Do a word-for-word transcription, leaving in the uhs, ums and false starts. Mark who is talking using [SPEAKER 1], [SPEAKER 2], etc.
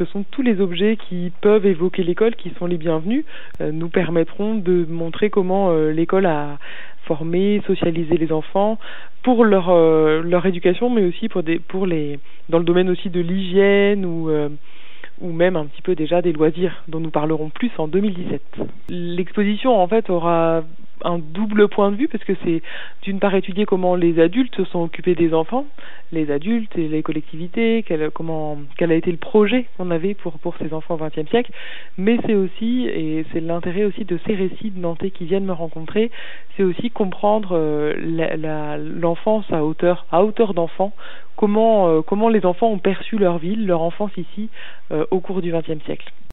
[SPEAKER 1] ce sont tous les objets qui peuvent évoquer l'école qui sont les bienvenus, euh, nous permettront de montrer comment euh, l'école a formé, socialisé les enfants pour leur euh, leur éducation, mais aussi pour des pour les dans le domaine aussi de l'hygiène ou euh, ou même un petit peu déjà des loisirs dont nous parlerons plus en deux mille dix-sept. L'exposition en fait aura un double point de vue parce que c'est d'une part étudier comment les adultes se sont occupés des enfants, les adultes et les collectivités, quel, comment, quel a été le projet qu'on avait pour, pour ces enfants au vingtième siècle, mais c'est aussi, et c'est l'intérêt aussi de ces récits de Nantais qui viennent me rencontrer, c'est aussi comprendre euh, la, la, l'enfance à hauteur, à hauteur d'enfant, comment, euh, comment les enfants ont perçu leur ville, leur enfance ici euh, au cours du vingtième siècle.